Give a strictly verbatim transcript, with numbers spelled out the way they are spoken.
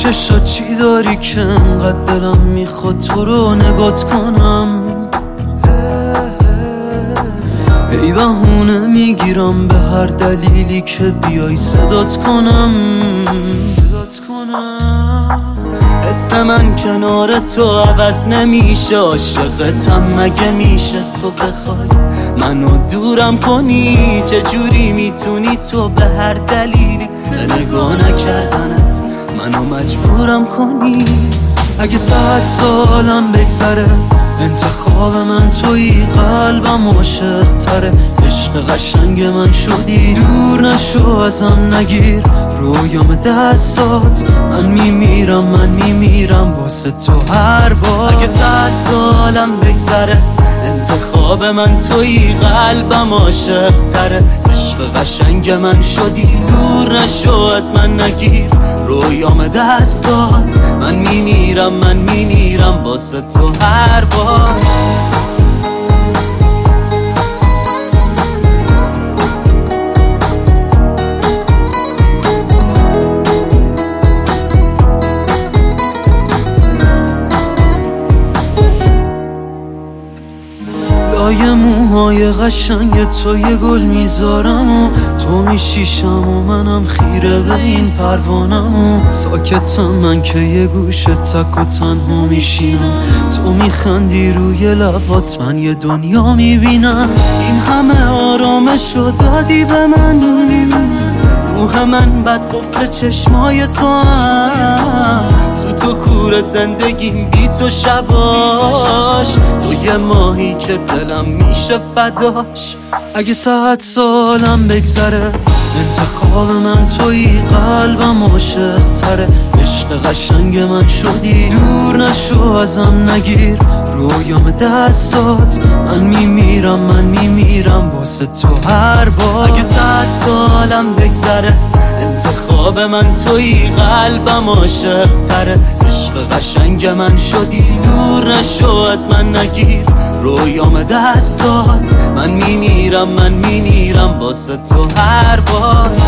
چشات چی داری که انقدر دلم میخواد تو رو نگات کنم؟ ای بهونه میگیرم به هر دلیلی که بیای صدات کنم صدات کنم حس من کنار تو عوض نمیشه، عاشقتم مگه میشه تو بخوای منو دورم کنی؟ چجوری میتونی تو به هر دلیلی به نگاه نکردنت منو مجبورم کنی؟ اگه صد سالم بگذره انتخاب من تویی، قلبم عاشق تره، عشق قشنگ من شدی، دور نشو ازم نگیر رویام دستات، من میمیرم من میمیرم واسه تو هر بار. اگه صد سالم بگذره انتخاب من تویی، قلبم عاشق تره، عشق قشنگ من شدی، دور نشو از من نگیر رویام دستات، من میمیرم من میمیرم واسه تو هر بار. لای موهای قشنگ تو یه گل میذارم و تو میشیشم و منم خیره به این پروانم و ساکتم من که یه گوشه تک و تنها میشینم، تو میخندی روی لبات من یه دنیا میبینم، این همه آرامشو دادی به من، روح من بد قفل چشمای تو هم سوت و کور زندگیم بی تو شباش، تو یه ماهی که دلم میشه فداش. اگه صد سالم بگذره انتخاب من تویی، قلبم عاشق تره، عشق قشنگ من شدی، دور نشو ازم نگیر رویام دستات، من میمیرم من میمیرم واسه تو هر بار. اگه صد سالم بگذره انتخاب من تویی، قلبم عاشق تره، عشق قشنگ من شدی، دور نشو از من نگیر رویام دستات، من میمیرم من میمیرم واسه تو هر بار.